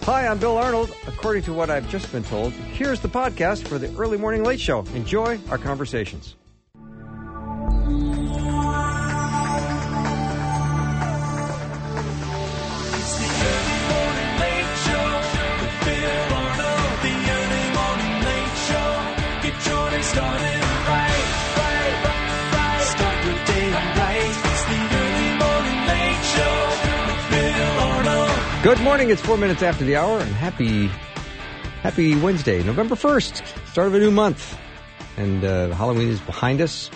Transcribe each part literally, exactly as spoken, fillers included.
Hi, I'm Bill Arnold. According to what I've just been told, here's the podcast for the Early Morning Late Show. Enjoy our conversations. Good morning. It's four minutes after the hour, and happy, happy Wednesday, November first, start of a new month. And uh, Halloween is behind us,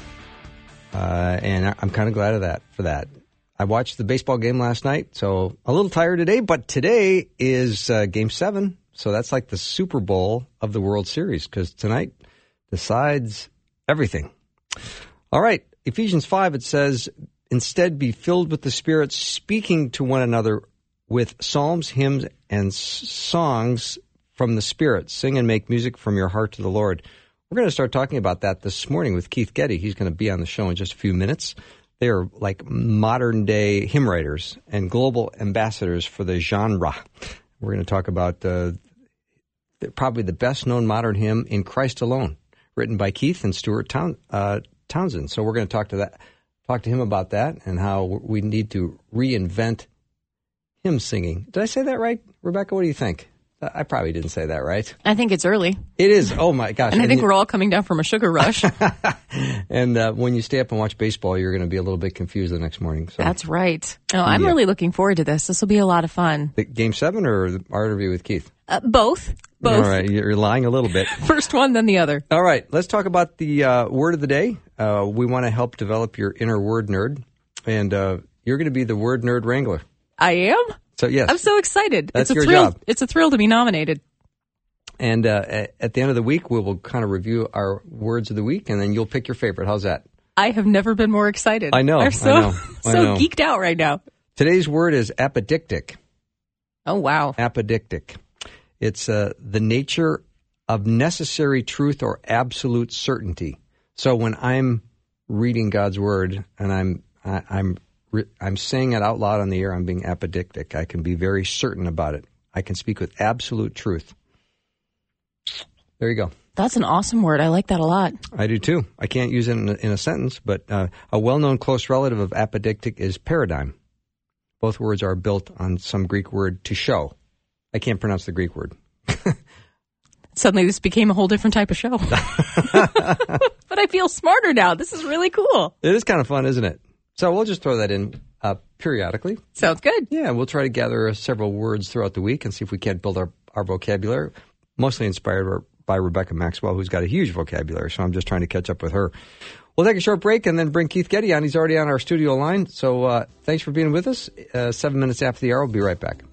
uh, and I'm kind of glad of that for that. I watched the baseball game last night, so a little tired today, but today is uh, Game seven, so that's like the Super Bowl of the World Series, because tonight decides everything. All right, Ephesians five, it says, instead be filled with the Spirit, speaking to one another with psalms, hymns, and s- songs from the Spirit. Sing and make music from your heart to the Lord. We're going to start talking about that this morning with Keith Getty. He's going to be on the show in just a few minutes. They are like modern-day hymn writers and global ambassadors for the genre. We're going to talk about uh, probably the best-known modern hymn, In Christ Alone, written by Keith and Stuart Town, uh, Townsend. So we're going to talk to that, talk to him about that and how we need to reinvent hymn singing. Did I say that right? Rebecca, what do you think? I probably didn't say that right. I think it's early. It is. Oh, my gosh. And I and think you, we're all coming down from a sugar rush. and uh, when you stay up and watch baseball, you're going to be a little bit confused the next morning. So. That's right. No, I'm yeah. really looking forward to this. This will be a lot of fun. The Game seven or our interview with Keith? Uh, both. Both. All right. You're lying a little bit. First one, then the other. All right. Let's talk about the uh, word of the day. Uh, we want to help develop your inner word nerd. And uh, you're going to be the word nerd wrangler. I am? So, yes. I'm so excited. That's it's a your thrill. job. It's a thrill to be nominated. And uh, at the end of the week, we will kind of review our words of the week, and then you'll pick your favorite. How's that? I have never been more excited. I know. I'm so, I know. I so know. geeked out right now. Today's word is apodictic. Oh, wow. Apodictic. It's uh, the nature of necessary truth or absolute certainty. So when I'm reading God's word and I'm I, I'm I'm saying it out loud on the air, I'm being apodictic. I can be very certain about it. I can speak with absolute truth. There you go. That's an awesome word. I like that a lot. I do too. I can't use it in a, in a sentence, but uh, a well-known close relative of apodictic is paradigm. Both words are built on some Greek word to show. I can't pronounce the Greek word. Suddenly this became a whole different type of show. But I feel smarter now. This is really cool. It is kind of fun, isn't it? So we'll just throw that in uh, periodically. Sounds good. Yeah, we'll try to gather uh, several words throughout the week and see if we can't build our, our vocabulary, mostly inspired by Rebecca Maxwell, who's got a huge vocabulary, so I'm just trying to catch up with her. We'll take a short break and then bring Keith Getty on. He's already on our studio line, so uh, thanks for being with us. Uh, seven minutes after the hour, we'll be right back.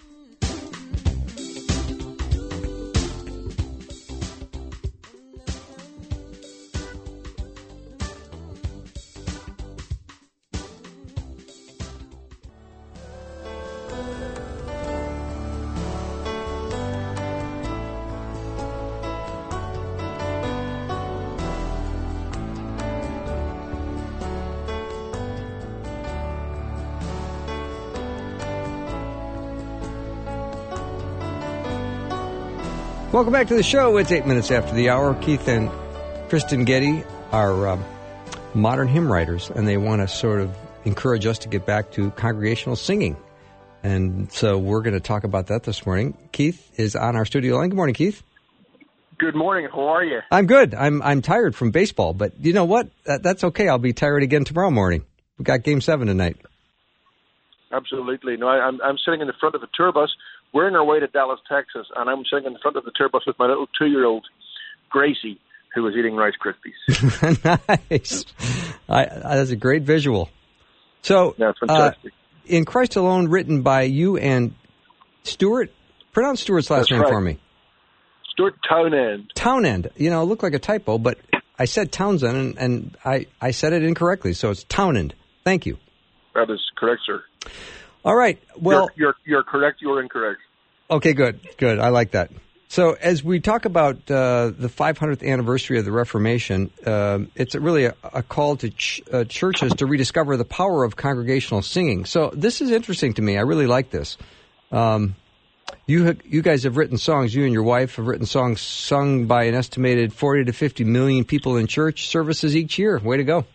Welcome back to the show. It's eight minutes after the hour. Keith and Kristen Getty are um, modern hymn writers, and they want to sort of encourage us to get back to congregational singing. And so we're going to talk about that this morning. Keith is on our studio line. Good morning, Keith. Good morning. How are you? I'm good. I'm I'm tired from baseball, but you know what? That, that's okay. I'll be tired again tomorrow morning. We've got Game seven tonight. Absolutely. No, I, I'm I'm sitting in the front of a tour bus. We're on our way to Dallas, Texas, and I'm sitting in the front of the tour bus with my little two-year-old, Gracie, who was eating Rice Krispies. Nice. I, I, that's a great visual. So, yeah, fantastic. Uh, In Christ Alone, written by you and Stuart. Pronounce Stuart's last That's name right. for me. Stuart Townend. Townend. You know, it looked like a typo, but I said Townsend, and, and I, I said it incorrectly, so it's Townend. Thank you. That is correct, sir. All right. Well, you're, you're, you're correct. You're incorrect. Okay, good, good. I like that. So as we talk about uh, the five hundredth anniversary of the Reformation, uh, it's really a, a call to ch- uh, churches to rediscover the power of congregational singing. So this is interesting to me. I really like this. Um, You you guys have written songs. You and your wife have written songs sung by an estimated forty to fifty million people in church services each year. Way to go!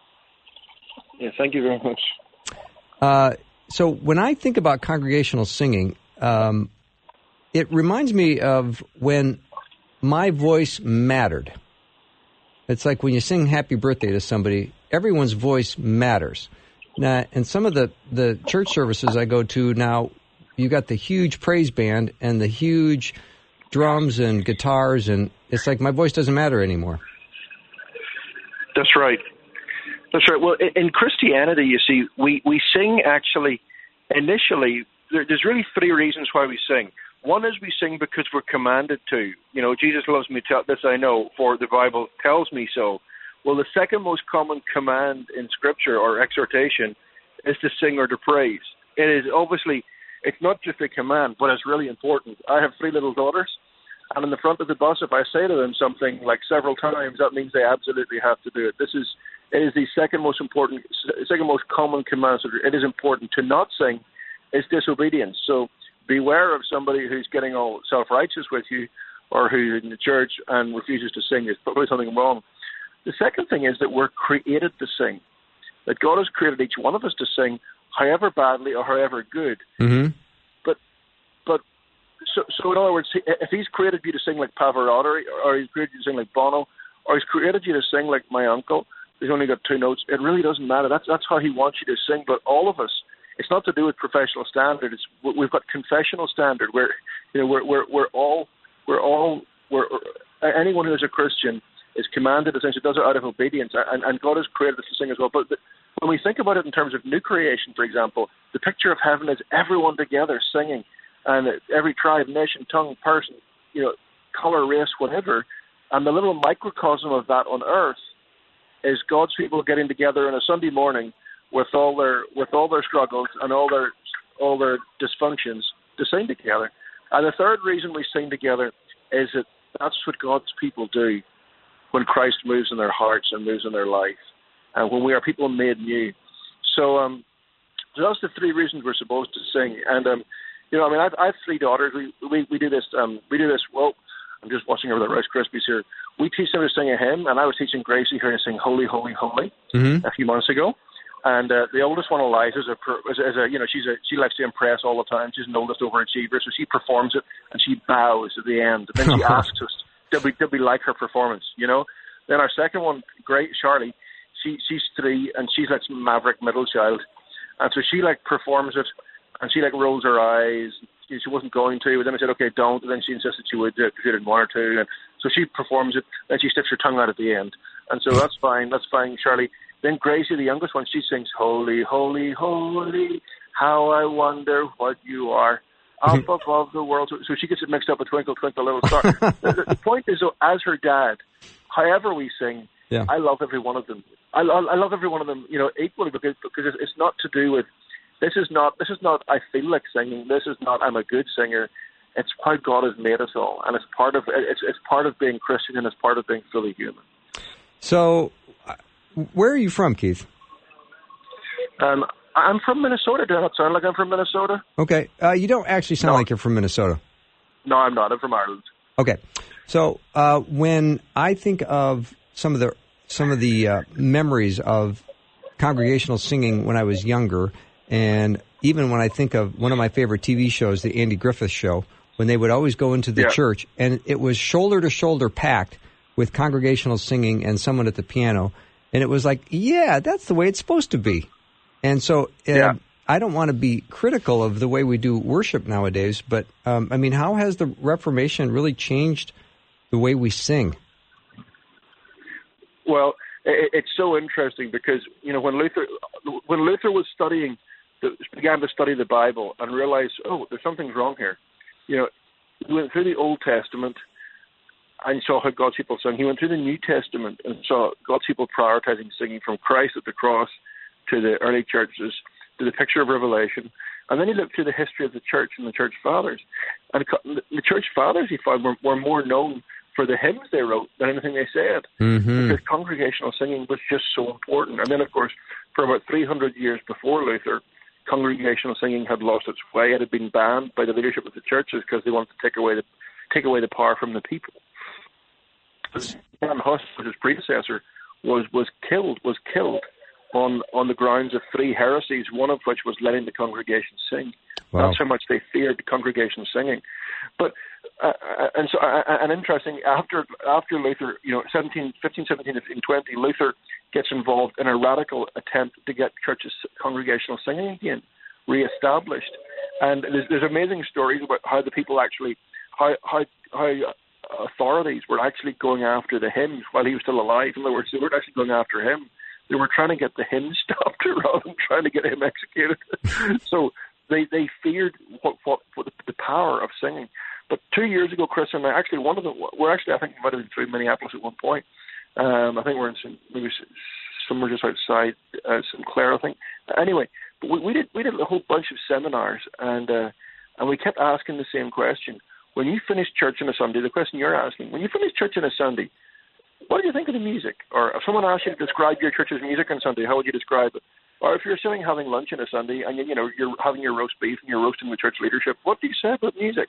Yeah, thank you very much. Uh, so when I think about congregational singing, um, it reminds me of when my voice mattered. It's like when you sing "Happy Birthday" to somebody, everyone's voice matters. Now, in some of the, the church services I go to now, you got the huge praise band and the huge drums and guitars, and it's like my voice doesn't matter anymore. That's right. That's right. Well, in Christianity, you see, we, we sing actually, initially, there, there's really three reasons why we sing. One is we sing because we're commanded to. You know, Jesus loves me, this I know, for the Bible tells me so. Well, the second most common command in Scripture or exhortation is to sing or to praise. It is obviously, it's not just a command, but it's really important. I have three little daughters, and in the front of the bus, if I say to them something like several times, that means they absolutely have to do it. This is, it is the second most important, second most common command. So it is important. To not sing is disobedience. So beware of somebody who's getting all self-righteous with you, or who's in the church and refuses to sing. There's probably something wrong. The second thing is that we're created to sing, that God has created each one of us to sing, however badly or however good. Mm-hmm. But, but so, so in other words, if He's created you to sing like Pavarotti, or He's created you to sing like Bono, or He's created you to sing like my uncle, who's only got two notes, it really doesn't matter. That's that's how He wants you to sing. But all of us, it's not to do with professional standard. It's we've got confessional standard where you know we're we're we're all we're all we're anyone who is a Christian is commanded, essentially does it out of obedience, and, and God has created us to sing as well. But the, when we think about it in terms of new creation, for example, the picture of heaven is everyone together singing, and every tribe, nation, tongue, person, you know, color, race, whatever, and the little microcosm of that on earth is God's people getting together on a Sunday morning with all their with all their struggles and all their all their dysfunctions to sing together. And the third reason we sing together is that that's what God's people do when Christ moves in their hearts and moves in their life, and when we are people made new. So, um, so that's the three reasons we're supposed to sing. And um, you know, I mean, I've, I have three daughters. We we, we do this. Um, we do this. Well, I'm just watching over the Rice Krispies here. We teach them to sing a hymn, and I was teaching Gracie here to sing "Holy, Holy, Holy" mm-hmm. a few months ago. And uh, the oldest one, Eliza, is a, is a, is a you know she's a she likes to impress all the time. She's an oldest overachiever, so she performs it and she bows at the end. And then she asks us, Did we, did we like her performance, you know? Then our second one, great, Charlie, she she's three, and she's like some maverick middle child. And so she, like, performs it, and she, like, rolls her eyes. She, she wasn't going to, but then I said, okay, don't. And then she insisted she would, because she didn't want her to. And so she performs it, then she sticks her tongue out at the end. And so that's fine, that's fine, Charlie. Then Gracie, the youngest one, she sings, Holy, Holy, Holy, how I wonder what you are. Up above the world, so, so she gets it mixed up with Twinkle, Twinkle, Little Star. the, the point is, though, as her dad, however we sing, yeah. I love every one of them. I, I love every one of them, you know, equally, because because it's not to do with this is not this is not I feel like singing. This is not I'm a good singer. It's how God has made us all, and it's part of it's it's part of being Christian, and it's part of being fully human. So, where are you from, Keith? Um. I'm from Minnesota. Does that sound like I'm from Minnesota? Okay. Uh, you don't actually sound no. like you're from Minnesota. No, I'm not. I'm from Ireland. Okay. So uh, when I think of some of the some of the uh, memories of congregational singing when I was younger, and even when I think of one of my favorite T V shows, the Andy Griffith Show, when they would always go into the yeah. church, and it was shoulder to shoulder packed with congregational singing and someone at the piano, and it was like, yeah, that's the way it's supposed to be. And so uh, yeah. I don't want to be critical of the way we do worship nowadays, but, um, I mean, how has the Reformation really changed the way we sing? Well, it, it's so interesting because, you know, when Luther when Luther was studying, began to study the Bible and realized, oh, there's something wrong here. You know, he went through the Old Testament and saw how God's people sung. He went through the New Testament and saw God's people prioritizing singing from Christ at the cross to the early churches, to the picture of Revelation. And then he looked through the history of the church and the church fathers. And the church fathers, he found, were, were more known for the hymns they wrote than anything they said. Mm-hmm. Because congregational singing was just so important. And then, of course, for about three hundred years before Luther, congregational singing had lost its way. It had been banned by the leadership of the churches because they wanted to take away the take away the power from the people. John Huss, his predecessor, was was killed was killed on on the grounds of three heresies, one of which was letting the congregation sing. Wow. That's how much they feared the congregation singing. But uh, and so uh, and interesting, after after Luther, you know, seventeen, fifteen, seventeen, and twenty, Luther gets involved in a radical attempt to get churches congregational singing again reestablished. And there's, there's amazing stories about how the people actually, how how how authorities were actually going after the hymns while he was still alive. In other words, they weren't actually going after him. They were trying to get the hymn stopped rather than trying to get him executed. So they they feared what, what, what the, the power of singing. But two years ago, Chris and I, actually one of them, we're actually, I think we might have been through Minneapolis at one point. Um, I think we're in some, maybe somewhere just outside uh, Sinclair, I think. Anyway, but we, we did we did a whole bunch of seminars, and uh, and we kept asking the same question. When you finish church on a Sunday, the question you're asking, when you finish church on a Sunday, what do you think of the music? Or if someone asked you to describe your church's music on Sunday, how would you describe it? Or if you're sitting having lunch on a Sunday and you, you know you're having your roast beef and you're roasting the church leadership, what do you say about music?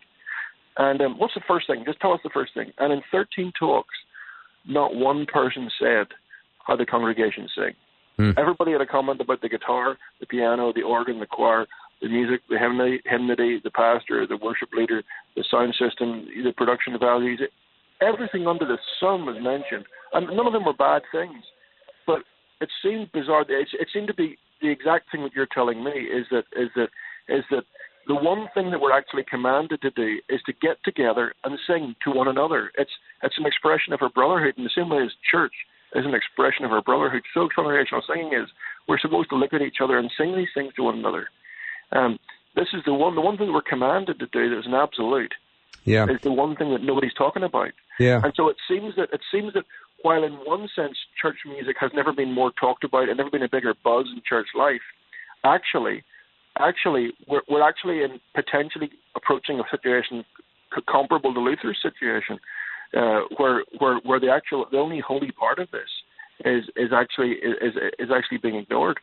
And um, what's the first thing? Just tell us the first thing. And in thirteen talks, not one person said how the congregation sing. Mm. Everybody had a comment about the guitar, the piano, the organ, the choir, the music, the hymnody, hymnody, the pastor, the worship leader, the sound system, the production values. Everything under the sun was mentioned, and none of them were bad things. But it seemed bizarre. It, it seemed to be the exact thing that you're telling me is that is that is that the one thing that we're actually commanded to do is to get together and sing to one another. It's it's an expression of our brotherhood in the same way as church is an expression of our brotherhood. So congregational singing is we're supposed to look at each other and sing these things to one another. Um, this is the one the one thing that we're commanded to do that is an absolute. Yeah. Is the one thing that nobody's talking about. Yeah. And so it seems that it seems that while in one sense church music has never been more talked about and never been a bigger buzz in church life, actually, actually we're we're actually in potentially approaching a situation comparable to Luther's situation, uh, where where where the actual the only holy part of this is is actually is is actually being ignored.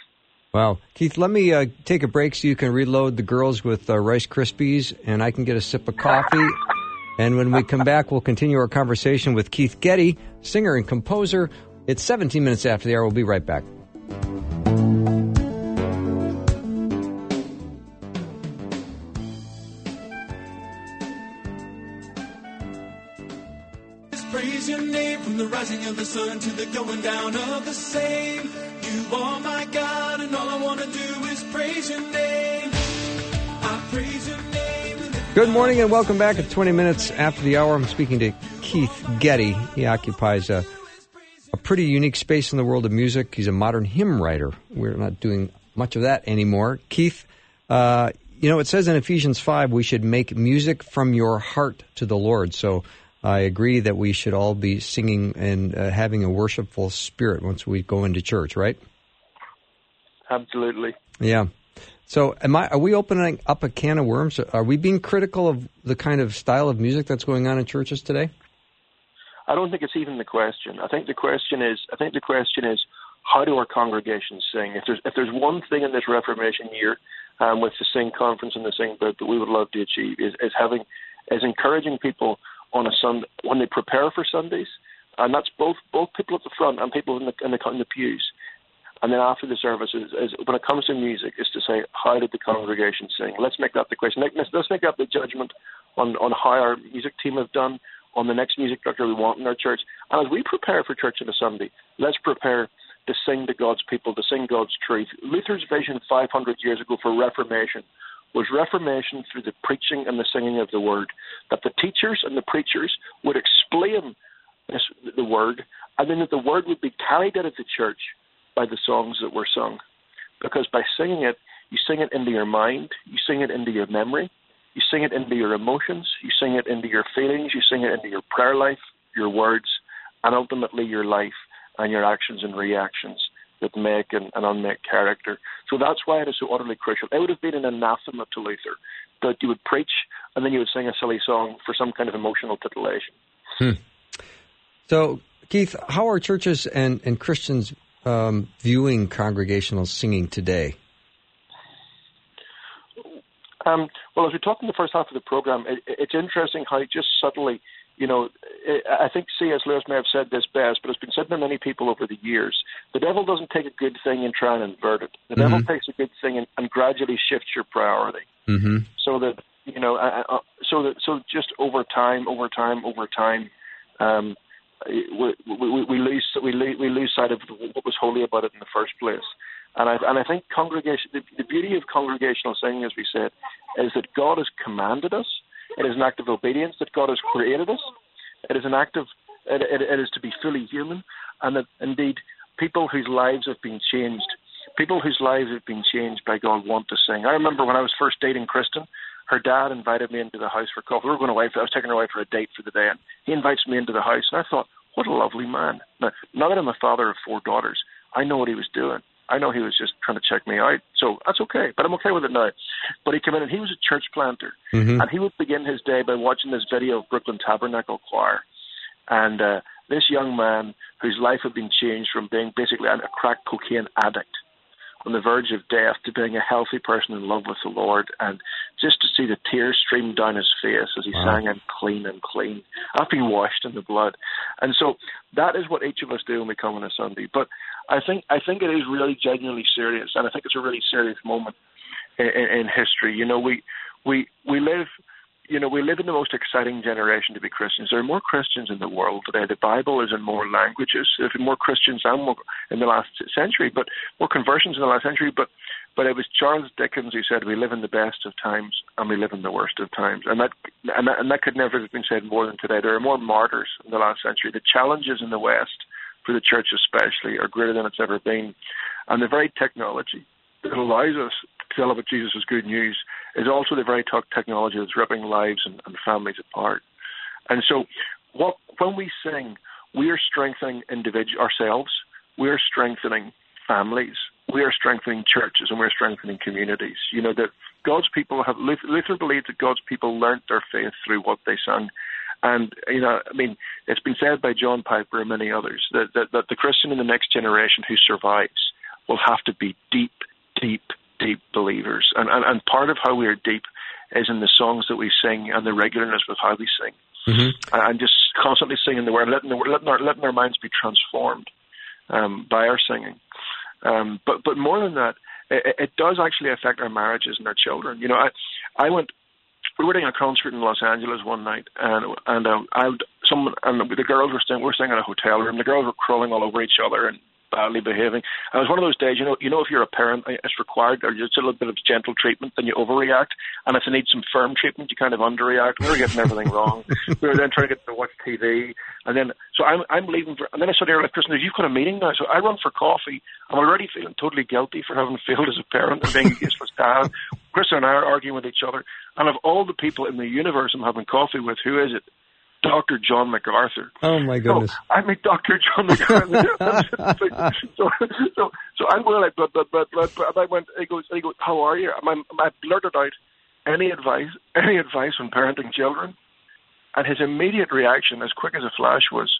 Wow. Keith, let me uh, take a break so you can reload the girls with uh, Rice Krispies, and I can get a sip of coffee. And when we come back, we'll continue our conversation with Keith Getty, singer and composer. It's seventeen minutes after the hour. We'll be right back. Praise your name from the rising of the sun to the going down of the same. You are my God, and all I want to do is praise your name. I praise your name. Good morning and welcome back at twenty minutes after the hour. I'm speaking to Keith Getty. He occupies a, a pretty unique space in the world of music. He's a modern hymn writer. We're not doing much of that anymore. Keith, uh, you know, it says in Ephesians five, we should make music from your heart to the Lord. So I agree that we should all be singing and uh, having a worshipful spirit once we go into church, right? Absolutely. Yeah. So am I, are we opening up a can of worms? Are we being critical of the kind of style of music that's going on in churches today? I don't think it's even the question. I think the question is, I think the question is, how do our congregations sing? If there's if there's one thing in this Reformation year um, with the Sing Conference and the Sing Book that we would love to achieve is, is having, is encouraging people on a Sunday when they prepare for Sundays, and that's both both people at the front and people in the in the, in the pews. And then after the services, is, when it comes to music, is to say, how did the congregation sing? Let's make that the question. Let's, let's make that the judgment on, on how our music team have done, on the next music director we want in our church. And as we prepare for church on a Sunday, let's prepare to sing to God's people, to sing God's truth. Luther's vision five hundred years ago for Reformation was Reformation through the preaching and the singing of the Word, that the teachers and the preachers would explain this, the Word, and then that the Word would be carried out of the church by the songs that were sung. Because by singing it, you sing it into your mind, you sing it into your memory, you sing it into your emotions, you sing it into your feelings, you sing it into your prayer life, your words, and ultimately your life and your actions and reactions that make an, an unmake character. So that's why it is so utterly crucial. It would have been an anathema to Luther that you would preach and then you would sing a silly song for some kind of emotional titillation. Hmm. So, Keith, how are churches and, and Christians um, viewing congregational singing today? Um, well, as we talked in the first half of the program, it, it's interesting how just subtly, you know, it, I think C S Lewis may have said this best, but it's been said by many people over the years. The devil doesn't take a good thing and try and invert it. The mm-hmm. devil takes a good thing and, and gradually shifts your priority, mm-hmm. so that you know, uh, uh, so that so just over time, over time, over time, um, we, we, we lose we lose, we lose sight of what was holy about it in the first place. And I and I think congregation the, the beauty of congregational singing, as we said, is that God has commanded us. It is an act of obedience that God has created us. It is an act of it, it, it is to be fully human, and that indeed people whose lives have been changed, people whose lives have been changed by God want to sing. I remember when I was first dating Kristen, her dad invited me into the house for coffee. We were going away. For, I was taking her away for a date for the day, and he invites me into the house, and I thought, what a lovely man. Now, now that I'm a father of four daughters, I know what he was doing. I know he was just trying to check me out, so that's okay, but I'm okay with it now. But he came in and he was a church planter, mm-hmm. and he would begin his day by watching this video of Brooklyn Tabernacle Choir. And uh, this young man, whose life had been changed from being basically a crack cocaine addict on the verge of death to being a healthy person in love with the Lord, and just to see the tears stream down his face as he wow. sang, "I'm clean, I'm clean. I've been washed in the blood." And so that is what each of us do when we come on a Sunday. But I think I think it is really genuinely serious, and I think it's a really serious moment in, in, in history. You know, we we we live. You know, we live in the most exciting generation to be Christians. There are more Christians in the world today. The Bible is in more languages. There have been more Christians and more in the last century, but more conversions in the last century. But but it was Charles Dickens who said, "We live in the best of times and we live in the worst of times," and that and that, and that could never have been said more than today. There are more martyrs in the last century. The challenges in the West, for the church especially, are greater than it's ever been, and the very technology that allows us to tell about Jesus' good news is also the very t- technology that's ripping lives and, and families apart. And so what, when we sing, we are strengthening individu- ourselves, we are strengthening families, we are strengthening churches, and we're strengthening communities. You know, that God's people have, Luther believed that God's people learnt their faith through what they sang. And, you know, I mean, it's been said by John Piper and many others that, that, that the Christian in the next generation who survives will have to be deep, deep, deep believers. And, and and part of how we are deep is in the songs that we sing and the regularness with how we sing. Mm-hmm. And just constantly singing the word, letting, the, letting, our, letting our minds be transformed um, by our singing. Um, but but more than that, it, it does actually affect our marriages and our children. You know, I I went, we were doing a concert in Los Angeles one night, and and um, I someone and the girls were staying, we were staying in a hotel room. The girls were crawling all over each other and badly behaving. And it was one of those days, you know, you know, if you're a parent, it's required, or just a little bit of gentle treatment, then you overreact. And if you need some firm treatment, you kind of underreact. We were getting everything wrong. We were then trying to get to watch T V. And then, so I'm, I'm leaving for, and then I said, like, Kristen, you've got a meeting now. So I run for coffee. I'm already feeling totally guilty for having failed as a parent and being a useless dad. Kristen and I are arguing with each other. And of all the people in the universe I'm having coffee with, who is it? Doctor John MacArthur. Oh my goodness! So I meet Doctor John MacArthur. so, so, so I'm going like, but, but, but, but, but I went. He goes, he goes, how are you? I, I blurted out, any advice, any advice on parenting children? And his immediate reaction, as quick as a flash, was,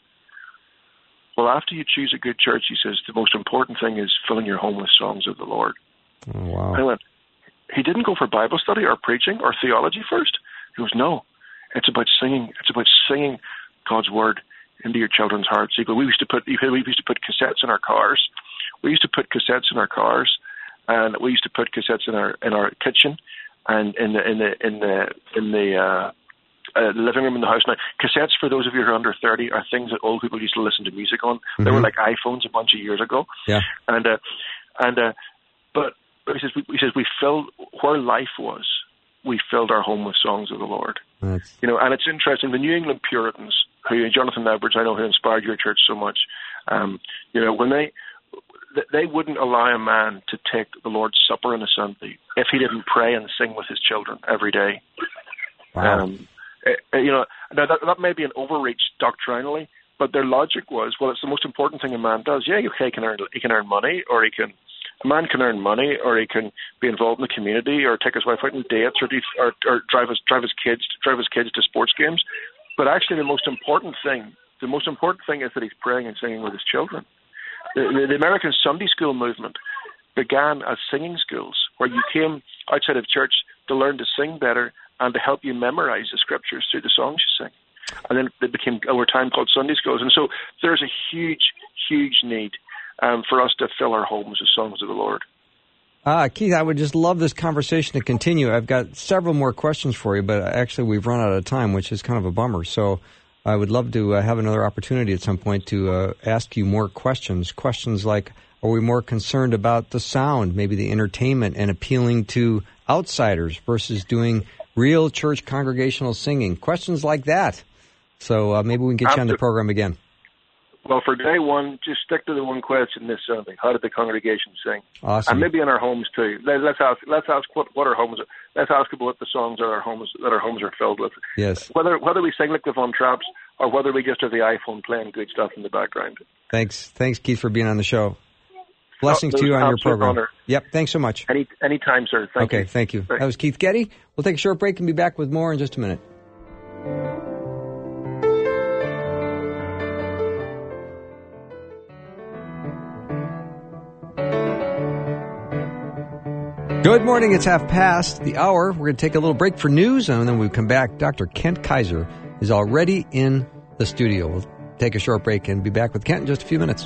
well, after you choose a good church, he says, the most important thing is filling your home with songs of the Lord. Oh wow! I went. He didn't go for Bible study or preaching or theology first. He goes, no. It's about singing. It's about singing God's word into your children's hearts. We used to put we used to put cassettes in our cars. We used to put cassettes in our cars, and we used to put cassettes in our in our kitchen, and in the in the in the in the uh, uh, living room in the house. Now, cassettes, for those of you who are under thirty, are things that old people used to listen to music on. Mm-hmm. They were like iPhones a bunch of years ago. Yeah. And uh, and uh, but, but he says we, he says we filled where life was. We filled our home with songs of the Lord. That's... You know, and it's interesting, the New England Puritans, who Jonathan Edwards, I know, who inspired your church so much, um, you know, when they, they wouldn't allow a man to take the Lord's Supper on a Sunday if he didn't pray and sing with his children every day. Wow. Um, you know, now that, that may be an overreach doctrinally, but their logic was, well, it's the most important thing a man does. Yeah, okay, he can earn, he can earn money, or he can, a man can earn money, or he can be involved in the community, or take his wife out on dates, or, do, or, or drive his drive his kids drive his kids to sports games. But actually, the most important thing, the most important thing is that he's praying and singing with his children. The, the, the American Sunday school movement began as singing schools, where you came outside of church to learn to sing better and to help you memorize the scriptures through the songs you sing. And then they became, over time, called Sunday schools. And so there's a huge, huge need um, for us to fill our homes with songs of the Lord. Uh, Keith, I would just love this conversation to continue. I've got several more questions for you, but actually we've run out of time, which is kind of a bummer. So I would love to uh, have another opportunity at some point to uh, ask you more questions. Questions like, are we more concerned about the sound, maybe the entertainment, and appealing to outsiders versus doing real church congregational singing? Questions like that. So uh, maybe we can get you on the program again. Well, for day one, just stick to the one question this Sunday: how did the congregation sing? Awesome. And maybe in our homes too. Let's ask. Let's ask what, what our homes are. Let's ask about what the songs are our homes that our homes are filled with. Yes. Whether whether we sing like the Von Trapps or whether we just have the iPhone playing good stuff in the background. Thanks, thanks, Keith, for being on the show. Blessings oh, to you on your program. Honor. Yep. Thanks so much. Any anytime, sir. Thank okay. you. Thank you. Thanks. That was Keith Getty. We'll take a short break and be back with more in just a minute. Good morning. It's half past the hour. We're going to take a little break for news, and then when we come back, Doctor Kent Kaiser is already in the studio. We'll take a short break and be back with Kent in just a few minutes.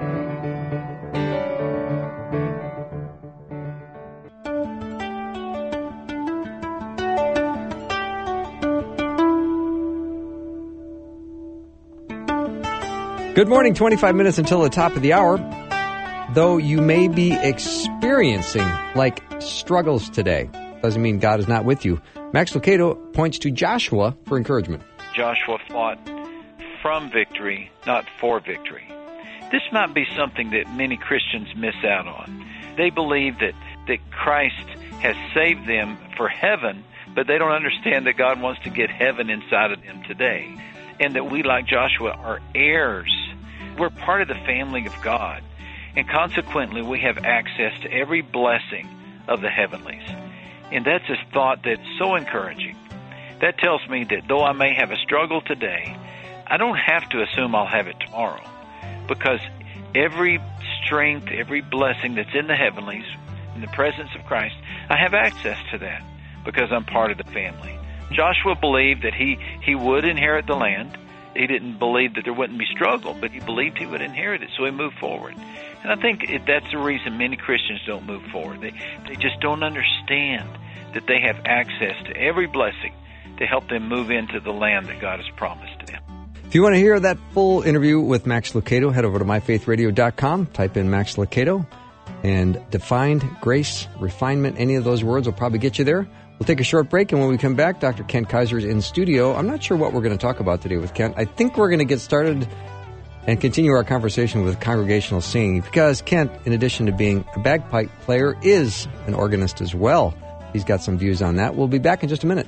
Good morning. twenty-five minutes until the top of the hour. Though you may be experiencing like struggles today, doesn't mean God is not with you. Max Lucado points to Joshua for encouragement. Joshua fought from victory, not for victory. This might be something that many Christians miss out on. They believe that, that Christ has saved them for heaven, but they don't understand that God wants to get heaven inside of them today. And that we, like Joshua, are heirs. We're part of the family of God. And consequently, we have access to every blessing of the heavenlies. And that's a thought that's so encouraging. That tells me that though I may have a struggle today, I don't have to assume I'll have it tomorrow. Because every strength, every blessing that's in the heavenlies, in the presence of Christ, I have access to that because I'm part of the family. Joshua believed that he, he would inherit the land. He didn't believe that there wouldn't be struggle, but he believed he would inherit it, so he moved forward. And I think it, that's the reason many Christians don't move forward. They, they just don't understand that they have access to every blessing to help them move into the land that God has promised to them. If you want to hear that full interview with Max Lucado, head over to my faith radio dot com, type in Max Lucado, and defined grace, refinement, any of those words will probably get you there. We'll take a short break, and when we come back, Doctor Kent Kaiser is in studio. I'm not sure what we're going to talk about today with Kent. I think we're going to get started and continue our conversation with congregational singing, because Kent, in addition to being a bagpipe player, is an organist as well. He's got some views on that. We'll be back in just a minute.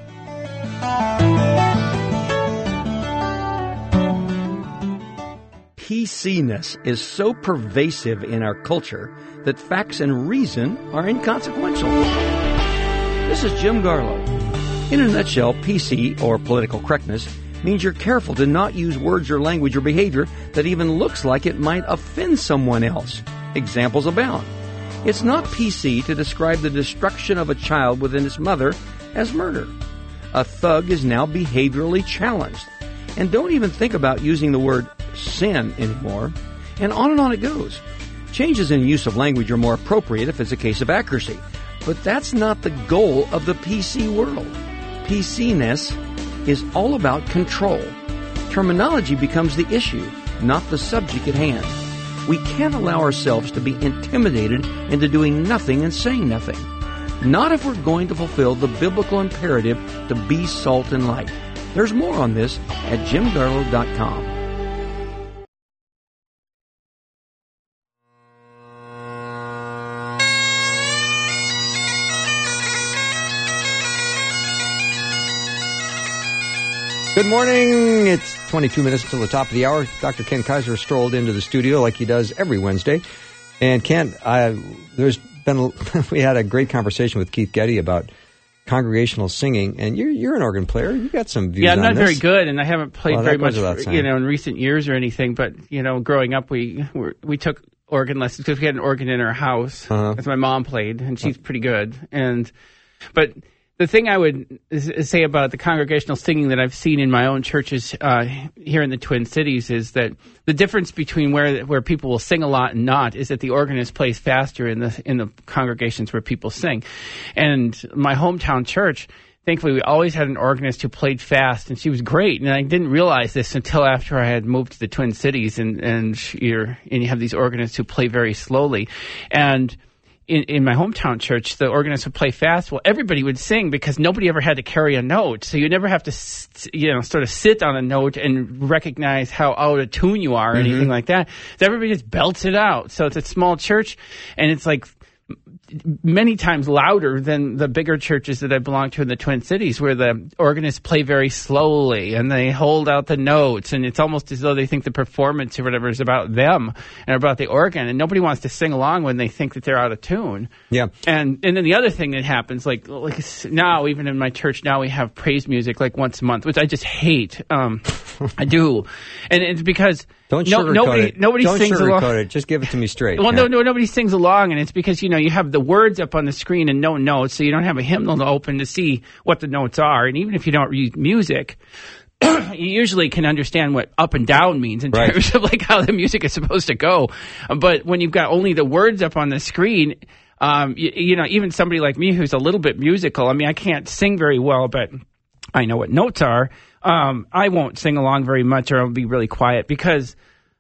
P C-ness is so pervasive in our culture that facts and reason are inconsequential. This is Jim Garlow. In a nutshell, P C, or political correctness, means you're careful to not use words or language or behavior that even looks like it might offend someone else. Examples abound. It's not P C to describe the destruction of a child within its mother as murder. A thug is now behaviorally challenged. And don't even think about using the word sin anymore. And on and on it goes. Changes in use of language are more appropriate if it's a case of accuracy. But that's not the goal of the P C world. P C-ness is all about control. Terminology becomes the issue, not the subject at hand. We can't allow ourselves to be intimidated into doing nothing and saying nothing. Not if we're going to fulfill the biblical imperative to be salt and light. There's more on this at jim garlow dot com. Good morning. It's twenty-two minutes until the top of the hour. Doctor Kent Kaiser strolled into the studio like he does every Wednesday. And Kent, I, there's been we had a great conversation with Keith Getty about congregational singing, and you're you're an organ player. You got some views. Yeah, I'm on not this. very good, and I haven't played well, very much, saying. you know, in recent years or anything. But you know, growing up, we were, we took organ lessons because we had an organ in our house, uh-huh. as my mom played, and she's pretty good. And But the thing I would say about the congregational singing that I've seen in my own churches uh, here in the Twin Cities is that the difference between where where people will sing a lot and not is that the organist plays faster in the in the congregations where people sing. And my hometown church, thankfully, we always had an organist who played fast, and she was great. And I didn't realize this until after I had moved to the Twin Cities, and and you're and you have these organists who play very slowly, and In, in my hometown church, the organist would play fast. Well, everybody would sing because nobody ever had to carry a note. So you never have to, you know, sort of sit on a note and recognize how out of tune you are or mm-hmm. anything like that. So everybody just belts it out. So it's a small church, and it's like many times louder than the bigger churches that I belong to in the Twin Cities, where the organists play very slowly and they hold out the notes, and it's almost as though they think the performance or whatever is about them and about the organ, and nobody wants to sing along when they think that they're out of tune. Yeah. And and then the other thing that happens, like like now, even in my church now, we have praise music like once a month, which I just hate. Um, I do, and it's because Don't no, sugarcoat nobody it. nobody Don't sings sugarcoat along. it. Just give it to me straight. Well, yeah. no, no, nobody sings along, and it's because, you know, you have the words up on the screen and no notes, so you don't have a hymnal to open to see what the notes are. And even if you don't read music, you usually can understand what up and down means in right. terms of like how the music is supposed to go. But when you've got only the words up on the screen, um, you, you know, even somebody like me who's a little bit musical, I mean, I can't sing very well, but I know what notes are. Um, I won't sing along very much, or I'll be really quiet because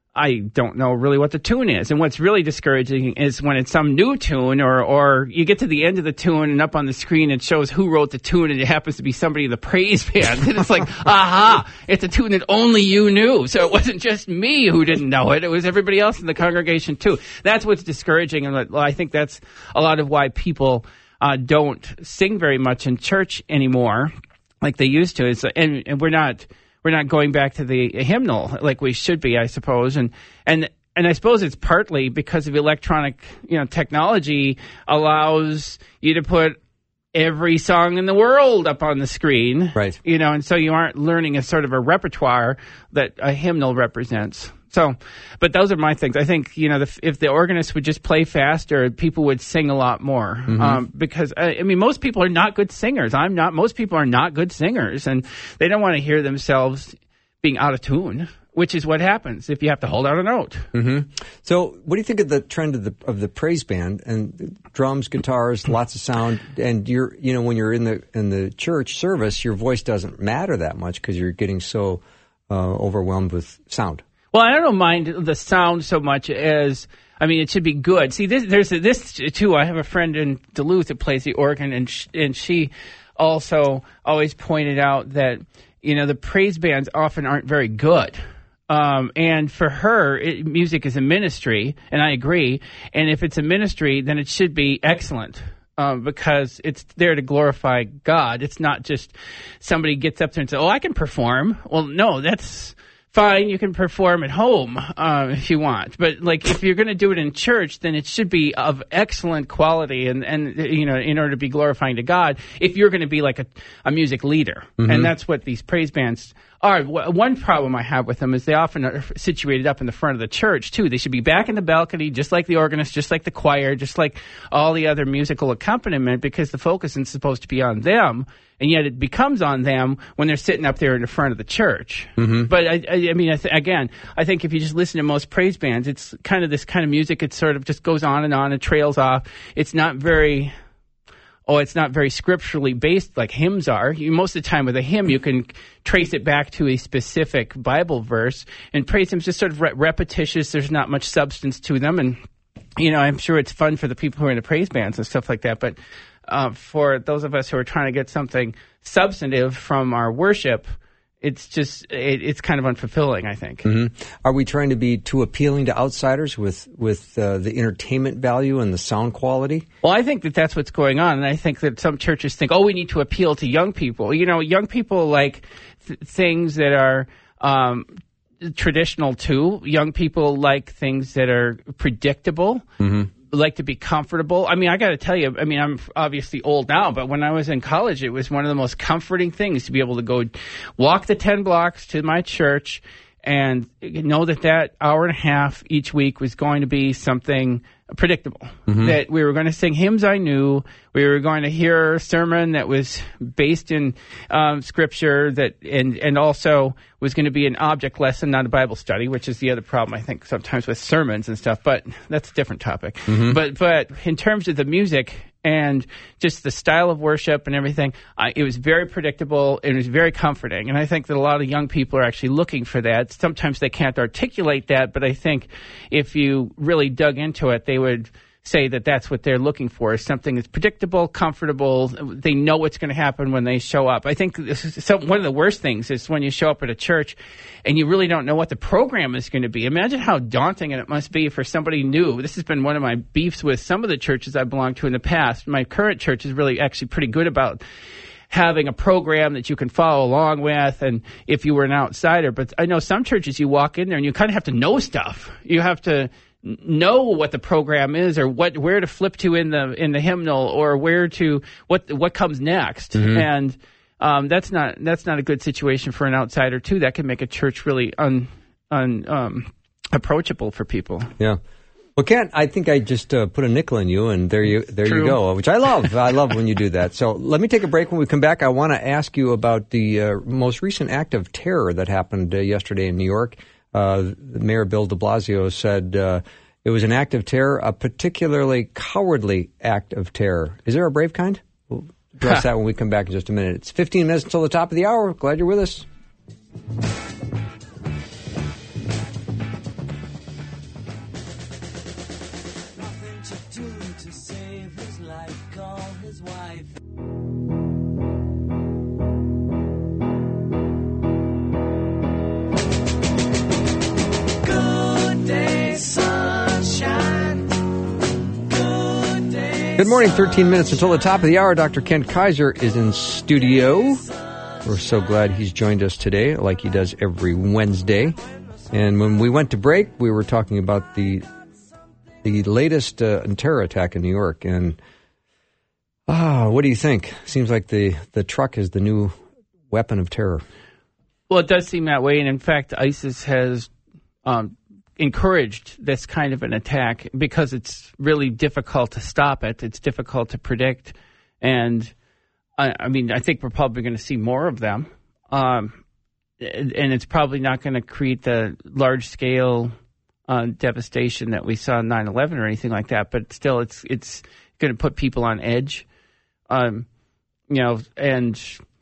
I don't know really what the tune is. And what's really discouraging is when it's some new tune, or or you get to the end of the tune and up on the screen it shows who wrote the tune, and it happens to be somebody in the praise band. And it's like, aha, it's a tune that only you knew. So it wasn't just me who didn't know it. It was everybody else in the congregation too. That's what's discouraging. And I think that's a lot of why people uh, don't sing very much in church anymore like they used to. It's, and, and we're not... We're not going back to the hymnal like we should be, I suppose, and and and I suppose it's partly because of electronic, you know, technology allows you to put every song in the world up on the screen, right? You know, and so you aren't learning a sort of a repertoire that a hymnal represents. So, but those are my things. I think, you know, the, if the organist would just play faster, people would sing a lot more. Mm-hmm. Um, because, I, I mean, most people are not good singers. I'm not. Most people are not good singers, and they don't want to hear themselves being out of tune, which is what happens if you have to hold out a note. Mm-hmm. So what do you think of the trend of the of the praise band and drums, guitars, lots of sound, and you're, you know, when you're in the in the church service, your voice doesn't matter that much because you're getting so uh, overwhelmed with sound. Well, I don't mind the sound so much as, I mean, it should be good. See, this, there's a, this too. I have a friend in Duluth that plays the organ, and sh- and she also always pointed out that, you know, the praise bands often aren't very good. Um, and for her, it, music is a ministry, and I agree. And if it's a ministry, then it should be excellent. Um, because it's there to glorify God. It's not just somebody gets up there and says, "Oh, I can perform." Well, no, that's fine. You can perform at home uh, if you want, but like if you're going to do it in church, then it should be of excellent quality, and and you know, in order to be glorifying to God. If you're going to be like a, a music leader, mm-hmm. and that's what these praise bands are. One problem I have with them is they often are situated up in the front of the church too. They should be back in the balcony, just like the organist, just like the choir, just like all the other musical accompaniment, because the focus is supposed to be on them. And yet it becomes on them when they're sitting up there in the front of the church. Mm-hmm. But, I, I, I mean, I th- again, I think if you just listen to most praise bands, it's kind of this kind of music. It sort of just goes on and on and trails off. It's not very, oh, it's not very scripturally based like hymns are. You, most of the time with a hymn, you can trace it back to a specific Bible verse. And praise hymns just sort of re- repetitious. There's not much substance to them. And, you know, I'm sure it's fun for the people who are in the praise bands and stuff like that. But Uh, for those of us who are trying to get something substantive from our worship, it's just, it, it's kind of unfulfilling, I think. Mm-hmm. Are we trying to be too appealing to outsiders with, with uh, the entertainment value and the sound quality? Well, I think that that's what's going on, and I think that some churches think, oh, we need to appeal to young people. You know, young people like th- things that are um, traditional too. Young people like things that are predictable. Mm-hmm. Like to be comfortable. I mean, I got to tell you, I mean, I'm obviously old now, but when I was in college, it was one of the most comforting things to be able to go walk the ten blocks to my church and know that that hour and a half each week was going to be something predictable. Mm-hmm. That we were going to sing hymns I knew. We were going to hear a sermon that was based in um, Scripture, that and and also was going to be an object lesson, not a Bible study, which is the other problem I think sometimes with sermons and stuff. But that's a different topic. Mm-hmm. But but in terms of the music and just the style of worship and everything, I, it was very predictable and it was very comforting. And I think that a lot of young people are actually looking for that. Sometimes they can't articulate that, but I think if you really dug into it, they would say that that's what they're looking for, is something that's predictable, comfortable. They know what's going to happen when they show up. I think this is some, one of the worst things is when you show up at a church and you really don't know what the program is going to be. Imagine how daunting it must be for somebody new. This has been one of my beefs with some of the churches I've belonged to in the past. My current church is really actually pretty good about having a program that you can follow along with, and if you were an outsider. But I know some churches you walk in there and you kind of have to know stuff. You have to know what the program is, or what where to flip to in the in the hymnal, or where to what what comes next. Mm-hmm. And um, that's not that's not a good situation for an outsider too. That can make a church really un, un um, approachable for people. Yeah. Well, Kent, I think I just uh, put a nickel in you, and there you there True. you go, which I love. I love when you do that. So let me take a break. When we come back, I want to ask you about the uh, most recent act of terror that happened uh, yesterday in New York. Uh, Mayor Bill de Blasio said uh, it was an act of terror, a particularly cowardly act of terror. Is there a brave kind? We'll address that when we come back in just a minute. It's fifteen minutes until the top of the hour. Glad you're with us. Nothing to do to save his life, call his wife. Good morning, thirteen minutes until the top of the hour. Doctor Kent Kaiser is in studio. We're so glad he's joined us today, like he does every Wednesday. And when we went to break, we were talking about the the latest uh, terror attack in New York. And ah, what do you think? Seems like the, the truck is the new weapon of terror. Well, it does seem that way. And in fact, ISIS has um, encouraged this kind of an attack because it's really difficult to stop it. It's difficult to predict. And I, I mean, I think we're probably going to see more of them. Um, and it's probably not going to create the large scale uh, devastation that we saw in nine eleven or anything like that. But still, it's it's going to put people on edge. Um, you know, and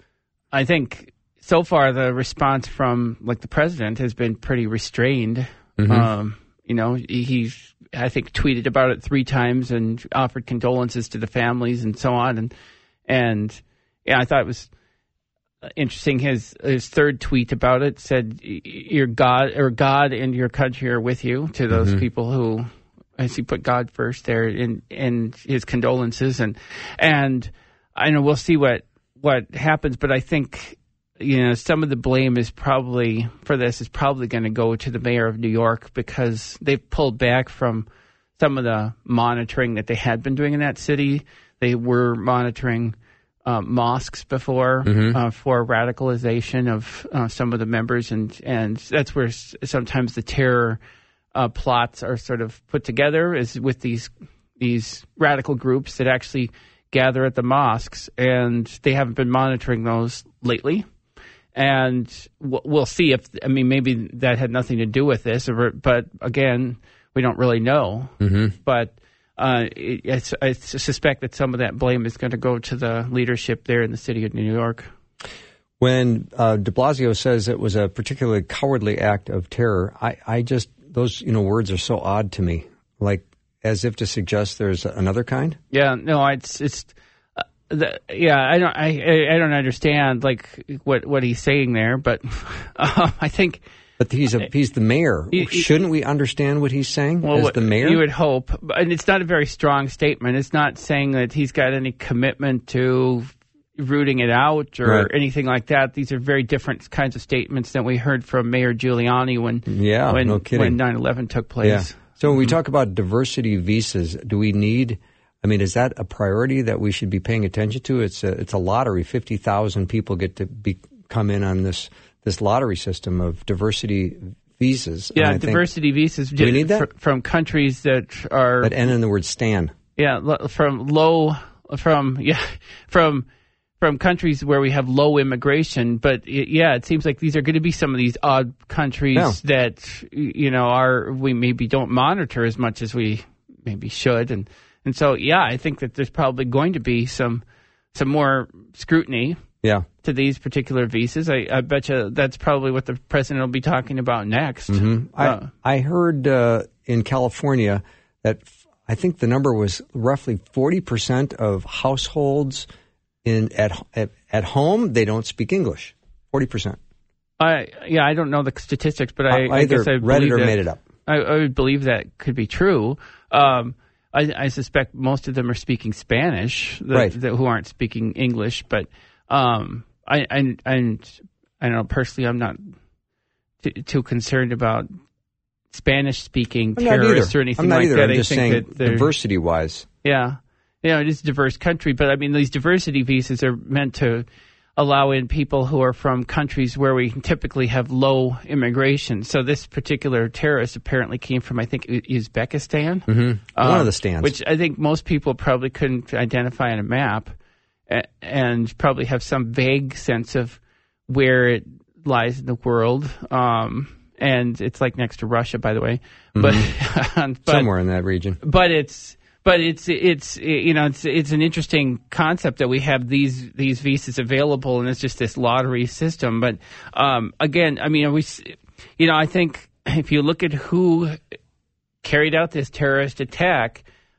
I think so far the response from like the president has been pretty restrained. Mm-hmm. Um, you know, he, he's, I think, tweeted about it three times and offered condolences to the families and so on. And, and yeah, I thought it was interesting. His, his third tweet about it said, your God or God and your country are with you, to those mm-hmm. people who, as he put God first there in, in his condolences. And, and I know we'll see what, what happens, but I think, you know, some of the blame is probably for this is probably going to go to the mayor of New York, because they've pulled back from some of the monitoring that they had been doing in that city. They were monitoring uh, mosques before mm-hmm. uh, for radicalization of uh, some of the members, and and that's where sometimes the terror uh, plots are sort of put together, is with these these radical groups that actually gather at the mosques, and they haven't been monitoring those lately. And we'll see if, I mean, maybe that had nothing to do with this, but again, we don't really know. Mm-hmm. But uh, it, I suspect that some of that blame is going to go to the leadership there in the city of New York. When uh, de Blasio says it was a particularly cowardly act of terror, I, I just, those, you know, words are so odd to me, like as if to suggest there's another kind. Yeah, no, it's, it's, The, yeah, I don't, I, I don't understand like what, what he's saying there, but uh, I think. But he's a, he's the mayor. He, Shouldn't we understand what he's saying well, as the mayor? You would hope, and it's not a very strong statement. It's not saying that he's got any commitment to rooting it out or right. anything like that. These are very different kinds of statements than we heard from Mayor Giuliani when yeah, when, no kidding. when nine eleven took place. Yeah. So when we talk about diversity visas, do we need? I mean, is that a priority that we should be paying attention to? It's a, it's a lottery. fifty thousand people get to be, come in on this, this lottery system of diversity visas. Yeah, and I diversity think, visas. Do we need that? fr- from countries that are that end in the word "stan." Yeah, lo- from low, from yeah, from from countries where we have low immigration. But it, yeah, it seems like these are going to be some of these odd countries Yeah. that you know are we maybe don't monitor as much as we maybe should, and and so yeah, I think that there's probably going to be some some more scrutiny. Yeah. To these particular visas. I, I bet you that's probably what the president will be talking about next. Mm-hmm. I, Uh, I heard uh, in California that f- I think the number was roughly forty percent of households in at, at at home, they don't speak English. forty percent. I yeah, I don't know the statistics, but I, I I either guess I read it believe or that, made it up. I, I would believe that could be true. Um, I, I suspect most of them are speaking Spanish, the, Right. the, who aren't speaking English. But um, I, I, I, I don't know, personally, I'm not t- too concerned about Spanish-speaking I'm not terrorists either. or anything I'm not like either. that. I'm I just think saying that they're- diversity-wise. Yeah. You know, it is a diverse country, but I mean, these diversity visas are meant to allow in people who are from countries where we typically have low immigration. So this particular terrorist apparently came from, I think, U- Uzbekistan. Mm-hmm. One of the stands. Which I think most people probably couldn't identify on a map a- and probably have some vague sense of where it lies in the world. Um, and it's like next to Russia, by the way. But, but Somewhere in that region. but it's but it's it's you know it's it's an interesting concept that we have these these visas available, and it's just this lottery system. But um, again, I mean, we you know I think if you look at who carried out this terrorist attack,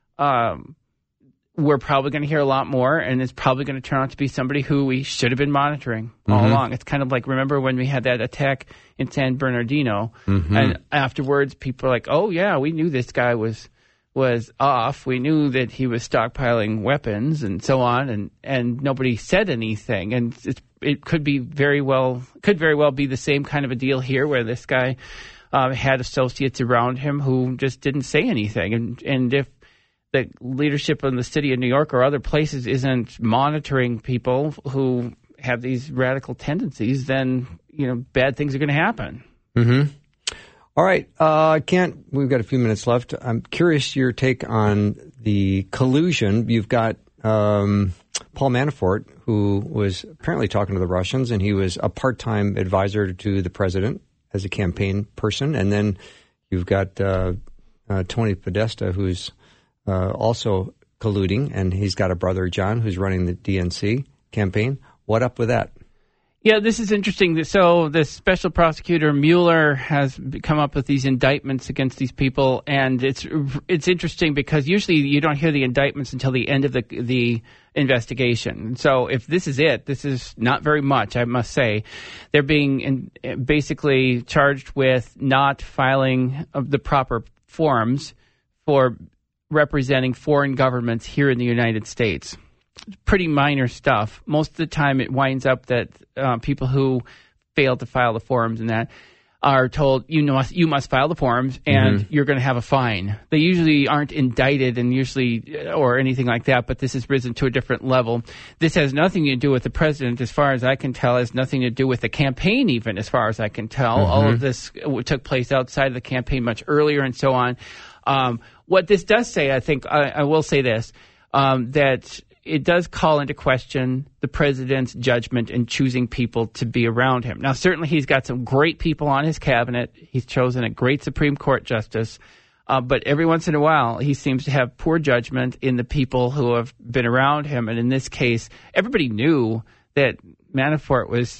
um, we're probably going to hear a lot more, and it's probably going to turn out to be somebody who we should have been monitoring all Mm-hmm. along. It's kind of like, remember when we had that attack in San Bernardino, Mm-hmm. and afterwards people are like, oh yeah, we knew this guy was was off. We knew that he was stockpiling weapons and so on, and, and nobody said anything. And it, it could be very well, could very well be the same kind of a deal here, where this guy uh, had associates around him who just didn't say anything. And and if the leadership in the city of New York or other places isn't monitoring people who have these radical tendencies, then you know bad things are going to happen. Mm-hmm. All right, uh, Kent, we've got a few minutes left. I'm curious your take on the collusion. You've got um, Paul Manafort, who was apparently talking to the Russians, and he was a part-time advisor to the president as a campaign person. And then you've got uh, uh, Tony Podesta, who's uh, also colluding, and he's got a brother, John, who's running the D N C campaign. What up with that? Yeah, this is interesting. So the special prosecutor Mueller has come up with these indictments against these people, and it's it's interesting because usually you don't hear the indictments until the end of the the investigation. So if this is it, this is not very much, I must say. They're being in, basically charged with not filing of the proper forms for representing foreign governments here in the United States. Pretty minor stuff. Most of the time it winds up that uh, people who fail to file the forms and that are told, you know, you must file the forms and mm-hmm. you're going to have a fine. They usually aren't indicted and usually or anything like that, but this has risen to a different level. This has nothing to do with the president, as far as I can tell. It has nothing to do with the campaign, even as far as I can tell. Mm-hmm. All of this took place outside of the campaign much earlier and so on. Um, what this does say, I think, I, I will say this, um, that it does call into question the president's judgment in choosing people to be around him. Now, certainly he's got some great people on his cabinet. He's chosen a great Supreme Court justice. Uh, but every once in a while, he seems to have poor judgment in the people who have been around him. And in this case, everybody knew that Manafort was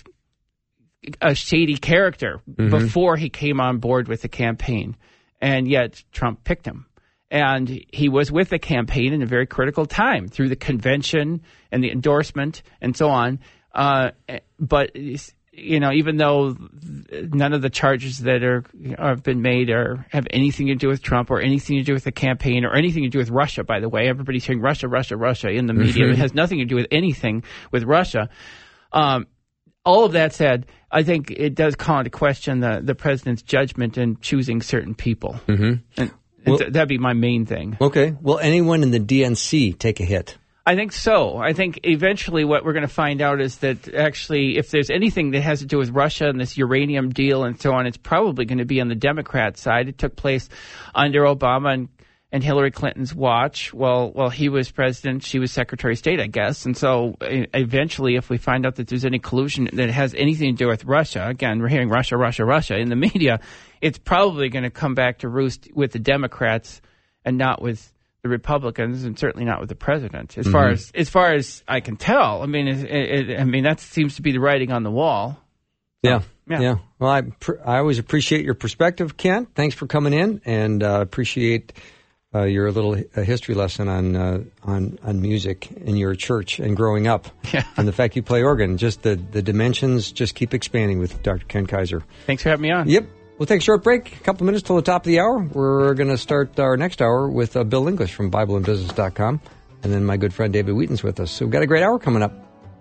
a shady character mm-hmm. before he came on board with the campaign. And yet Trump picked him. And he was with the campaign in a very critical time through the convention and the endorsement and so on. Uh, but, you know, even though none of the charges that are have been made are have anything to do with Trump or anything to do with the campaign or anything to do with Russia, by the way. Everybody's hearing Russia, Russia, Russia in the media. Mm-hmm. It has nothing to do with anything with Russia. Um, all of that said, I think it does call into question the, the president's judgment in choosing certain people. Mm-hmm. And, Well, that'd be my main thing. Okay. Will anyone in the D N C take a hit? I think so. I think eventually what we're going to find out is that actually if there's anything that has to do with Russia and this uranium deal and so on, it's probably going to be on the Democrat side. It took place under Obama and, and Hillary Clinton's watch. Well, while he was president, she was Secretary of State, I guess. And so e- eventually if we find out that there's any collusion that has anything to do with Russia, again, we're hearing Russia, Russia, Russia in the media, it's probably going to come back to roost with the Democrats and not with the Republicans, and certainly not with the president. As mm-hmm. far as as far as I can tell, I mean, it, it, I mean that seems to be the writing on the wall. Yeah, yeah. yeah. Well, I pr- I always appreciate your perspective, Kent. Thanks for coming in, and uh, appreciate uh, your little uh, history lesson on uh, on on music in your church and growing up, yeah. and the fact you play organ. Just the the dimensions just keep expanding with Doctor Ken Kaiser. Thanks for having me on. Yep. We'll take a short break, a couple minutes till the top of the hour. We're going to start our next hour with uh, Bill English from Bible and Business dot com, and then my good friend David Wheaton's with us. So we've got a great hour coming up.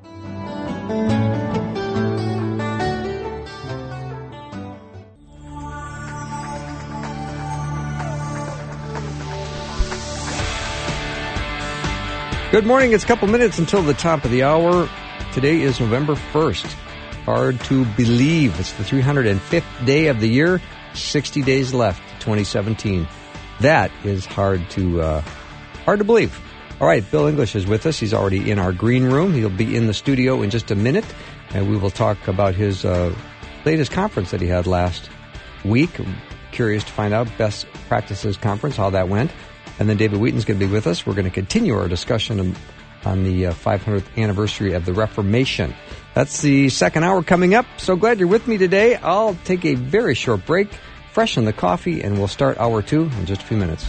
Good morning. It's a couple minutes until the top of the hour. Today is November first. Hard to believe. It's the three hundred fifth day of the year, sixty days left, twenty seventeen. That is hard to uh, hard to believe. All right, Bill English is with us. He's already in our green room. He'll be in the studio in just a minute, and we will talk about his uh, latest conference that he had last week. I'm curious to find out Best Practices Conference, how that went. And then David Wheaton's going to be with us. We're going to continue our discussion on the uh, five hundredth anniversary of the Reformation. That's the second hour coming up. So glad you're with me today. I'll take a very short break, freshen the coffee, and we'll start hour two in just a few minutes.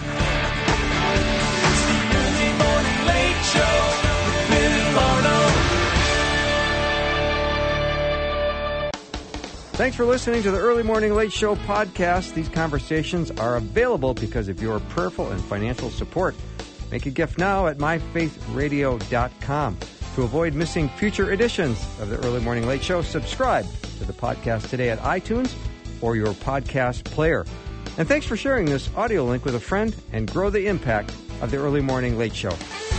Thanks for listening to the Early Morning Late Show podcast. These conversations are available because of your prayerful and financial support. Make a gift now at my faith radio dot com. To avoid missing future editions of the Early Morning Late Show, subscribe to the podcast today at iTunes or your podcast player. And thanks for sharing this audio link with a friend and grow the impact of the Early Morning Late Show.